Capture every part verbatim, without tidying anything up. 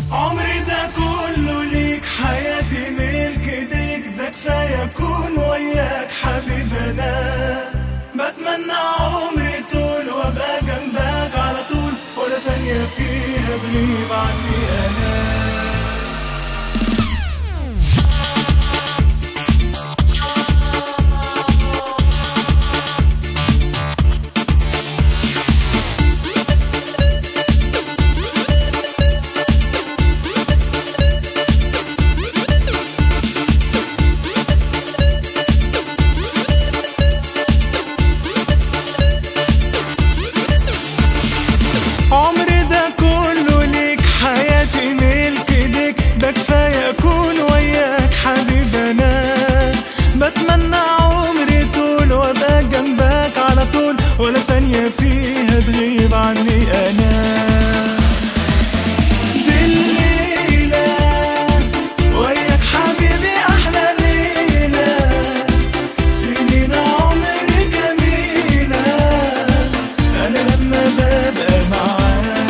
عمري ده كله ليك، حياتي ملك ايديك، ده كفاية اكون وياك حبيب انا. بتمنى عمري طول وابقى جنبك على طول، ولا ثانية فيها تغيب عني انا. عمري ده كله ليك، حياتي ملك ايديك، ده كفاية اكون وياك حبيب انا. بتمنى عمري طول وابقى جنبك على طول، ولا ثانية فيها تغيب عني انا. دي الليلة وياك حبيبي احلى ليلة، سنين عمري جميلة. انا لما ببقى معاك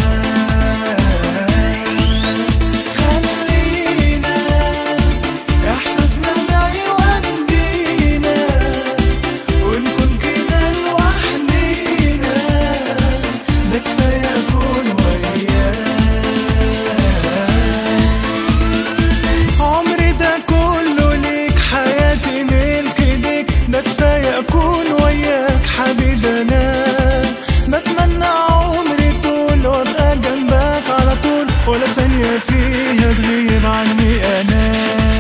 ولا ثانية فيها تغيب عني أنا.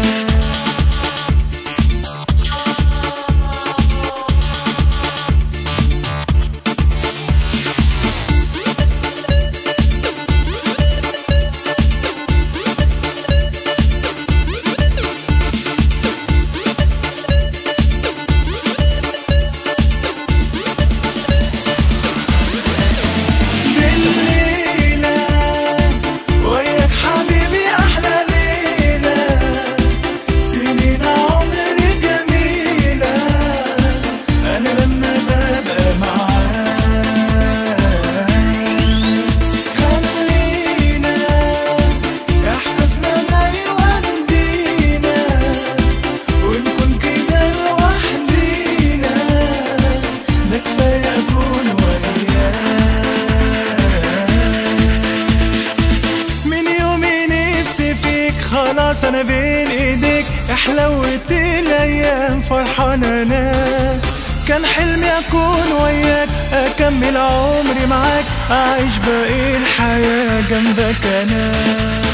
خلاص انا بين ايديك، احلوت الايام فرحان انا. كان حلمي اكون وياك، اكمل عمري معاك، اعيش باقي الحياة جنبك انا.